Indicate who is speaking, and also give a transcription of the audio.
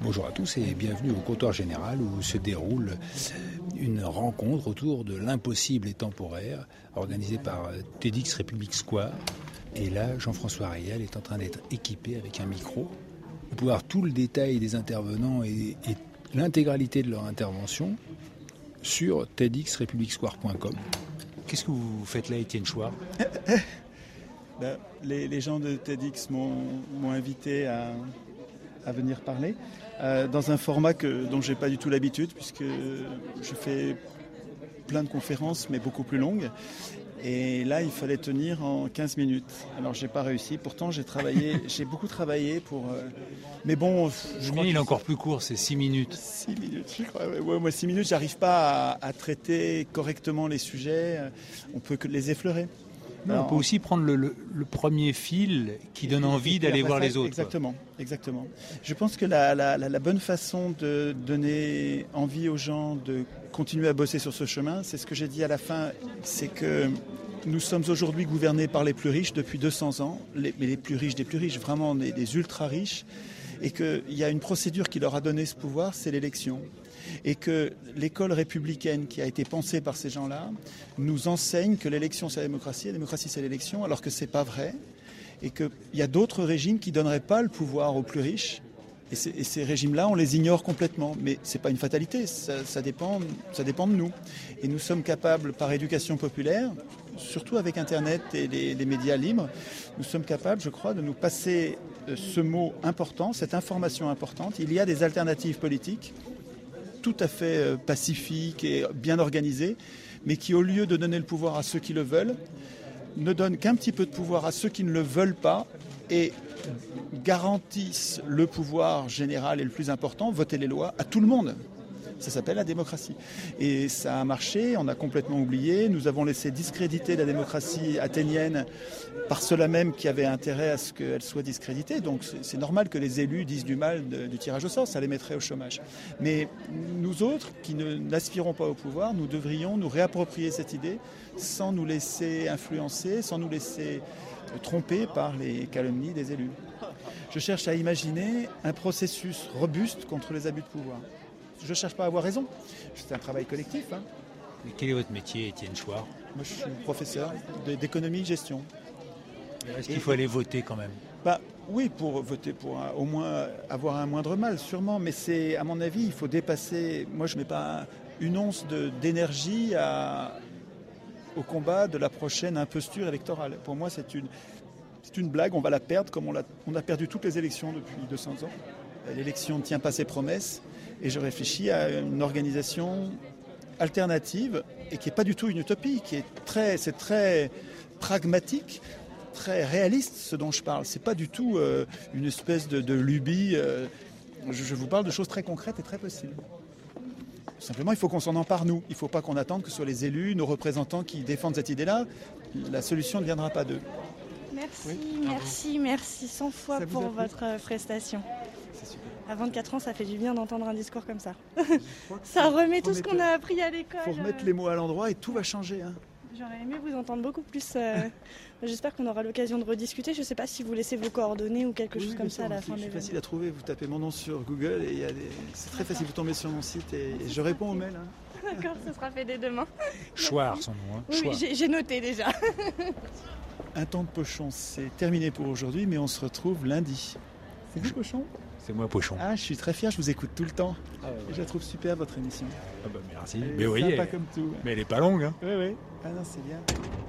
Speaker 1: Bonjour à tous et bienvenue au comptoir général où se déroule une rencontre autour de l'impossible et temporaire organisée par TEDx République Square. Et là, Jean-François Real est en train d'être équipé avec un micro. Vous pouvez voir tout le détail des intervenants et l'intégralité de leur intervention sur tedxrepublicsquare.com. Qu'est-ce que vous faites là, Étienne Chouard ?
Speaker 2: Les gens de TEDx m'ont invité à venir parler dans un format dont je n'ai pas du tout l'habitude, puisque je fais plein de conférences, mais beaucoup plus longues. Et là, il fallait tenir en 15 minutes. Alors, je n'ai pas réussi. Pourtant, j'ai beaucoup travaillé pour... Mais bon...
Speaker 1: Il est encore plus court, c'est 6 minutes.
Speaker 2: 6 minutes, je crois. Ouais, moi, 6 minutes, je n'arrive pas à traiter correctement les sujets. On ne peut que les effleurer.
Speaker 1: On peut aussi prendre le premier fil qui donne envie d'aller voir les autres.
Speaker 2: Exactement. Je pense que la bonne façon de donner envie aux gens de continuer à bosser sur ce chemin, c'est ce que j'ai dit à la fin, c'est que nous sommes aujourd'hui gouvernés par les plus riches depuis 200 ans, mais les plus riches des plus riches, vraiment des ultra riches, et qu'il y a une procédure qui leur a donné ce pouvoir, c'est l'élection. Et que l'école républicaine qui a été pensée par ces gens-là nous enseigne que l'élection c'est la démocratie c'est l'élection, alors que c'est pas vrai, et qu'il y a d'autres régimes qui donneraient pas le pouvoir aux plus riches, et ces régimes-là on les ignore complètement, mais c'est pas une fatalité, ça dépend de nous, et nous sommes capables par éducation populaire, surtout avec Internet et les médias libres, nous sommes capables, je crois, de nous passer ce mot important, cette information importante. Il y a des alternatives politiques tout à fait pacifique et bien organisé, mais qui, au lieu de donner le pouvoir à ceux qui le veulent, ne donnent qu'un petit peu de pouvoir à ceux qui ne le veulent pas et garantissent le pouvoir général et le plus important, voter les lois, à tout le monde. Ça s'appelle la démocratie. Et ça a marché, on a complètement oublié. Nous avons laissé discréditer la démocratie athénienne par ceux-là même qui avaient intérêt à ce qu'elle soit discréditée. Donc c'est normal que les élus disent du mal du tirage au sort, ça les mettrait au chômage. Mais nous autres, qui n'aspirons pas au pouvoir, nous devrions nous réapproprier cette idée sans nous laisser influencer, sans nous laisser tromper par les calomnies des élus. Je cherche à imaginer un processus robuste contre les abus de pouvoir. Je ne cherche pas à avoir raison. C'est un travail collectif.
Speaker 1: Mais quel est votre métier, Étienne Chouard ?
Speaker 2: Moi, je suis professeur d'économie et gestion.
Speaker 1: Est-ce qu'il faut aller voter quand même ?
Speaker 2: Oui, pour voter, pour au moins avoir un moindre mal, sûrement. Mais c'est, à mon avis, il faut dépasser... Moi, je ne mets pas une once d'énergie au combat de la prochaine imposture électorale. Pour moi, c'est une blague. On va la perdre comme on a perdu toutes les élections depuis 200 ans. L'élection ne tient pas ses promesses. Et je réfléchis à une organisation alternative et qui n'est pas du tout une utopie, c'est très pragmatique, très réaliste ce dont je parle. C'est pas du tout une espèce de lubie. Je vous parle de choses très concrètes et très possibles. Simplement, il faut qu'on s'en empare nous. Il ne faut pas qu'on attende que ce soit les élus, nos représentants qui défendent cette idée-là. La solution ne viendra pas d'eux.
Speaker 3: Merci 100 fois pour votre prestation. À 24 ans, ça fait du bien d'entendre un discours comme ça. Ça remet tout ce qu'on a appris à l'école.
Speaker 2: Il faut remettre les mots à l'endroit et tout va changer.
Speaker 3: J'aurais aimé vous entendre beaucoup plus. J'espère qu'on aura l'occasion de rediscuter. Je ne sais pas si vous laissez vos coordonnées ou quelque chose comme ça à la fin de l'événement.
Speaker 2: C'est facile à trouver. Vous tapez mon nom sur Google et c'est très facile. Vous tombez sur mon site et je réponds aux mails.
Speaker 3: D'accord, ce sera fait dès demain.
Speaker 1: Chouard, son nom.
Speaker 3: Oui, j'ai noté déjà.
Speaker 2: Un temps de pochon, c'est terminé pour aujourd'hui, mais on se retrouve lundi. C'est vous, Pochon ?
Speaker 1: C'est moi, Pochon.
Speaker 2: Je suis très fier, je vous écoute tout le temps. Et je la trouve super, votre émission.
Speaker 1: Merci.
Speaker 2: Mais oui,
Speaker 1: comme tout. Mais elle n'est pas longue.
Speaker 2: Oui. Non, c'est bien.